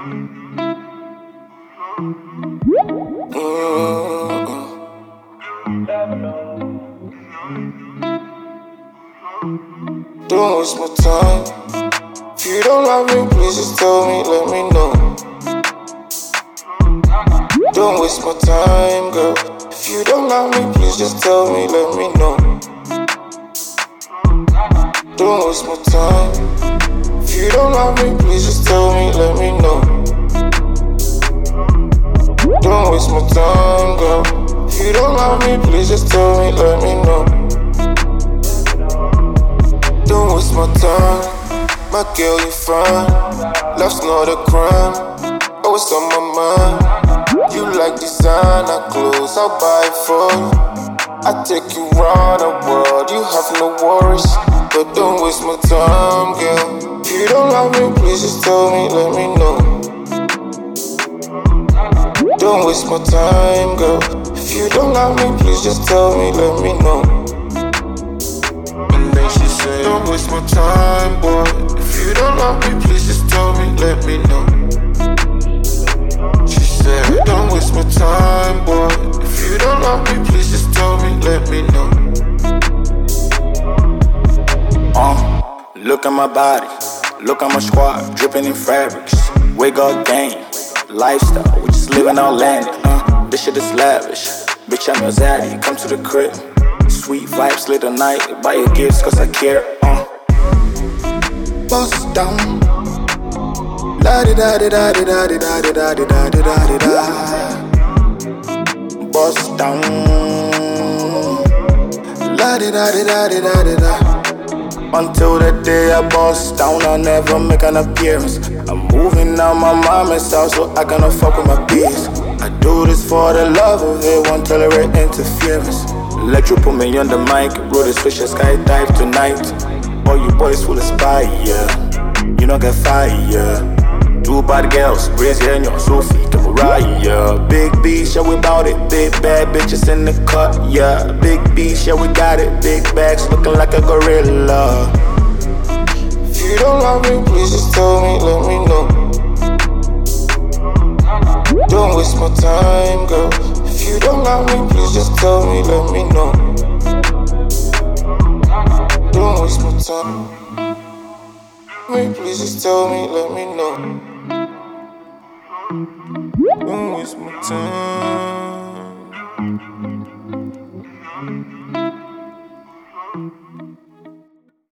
Don't waste my time. If you don't love me, please just tell me, let me know. Don't waste my time, girl. If you don't love me, please just tell me, let me know. Don't waste my time. If you don't love me, please just tell me, let me know. Don't waste my time, girl. If you don't love me, please just tell me, let me know. Don't waste my time, my girl, you fine. Love's not a crime, oh, it's on my mind. You like designer clothes, I'll buy it for you. I take you round the world, you have no worries. But don't waste my time, girl. If you don't love me, please just tell me, let me know. Don't waste my time, girl. If you don't love me, please just tell me, let me know. And then she said, don't waste my time, boy. If you don't love me, please just tell me, let me know. She said, don't waste my time, boy. If you don't love me, please just tell me, let me know. Look at my body, look at my squad, dripping in fabrics. Wake up game, lifestyle, we just living outlandish. This shit is lavish, bitch I'm your zaddy, come to the crib. Sweet vibes late at night, buy your gifts cause I care. Bust down, la di da di da di da di da di da di da di da di da. Bust down, la di da di da di da di da. Until the day I bust down, I never make an appearance. I'm moving out my mama's house so I cannot fuck with my bees. I do this for the love of it, won't tolerate interference. Electro put me on the mic, roll the switch, I skydive tonight. All you boys full of spire, you don't get fire. Two bad girls, raise your hand, Sophie, Mariah. Big B, yeah, we bout it. Big bad bitches in the cut, yeah. Big B, yeah, we got it. Big bags looking like a gorilla. If you don't love me, please just tell me, let me know. Don't waste my time, girl. If you don't love me, please just tell me, let me know. Don't waste my time. Please just tell me, let me know. Don't waste my time.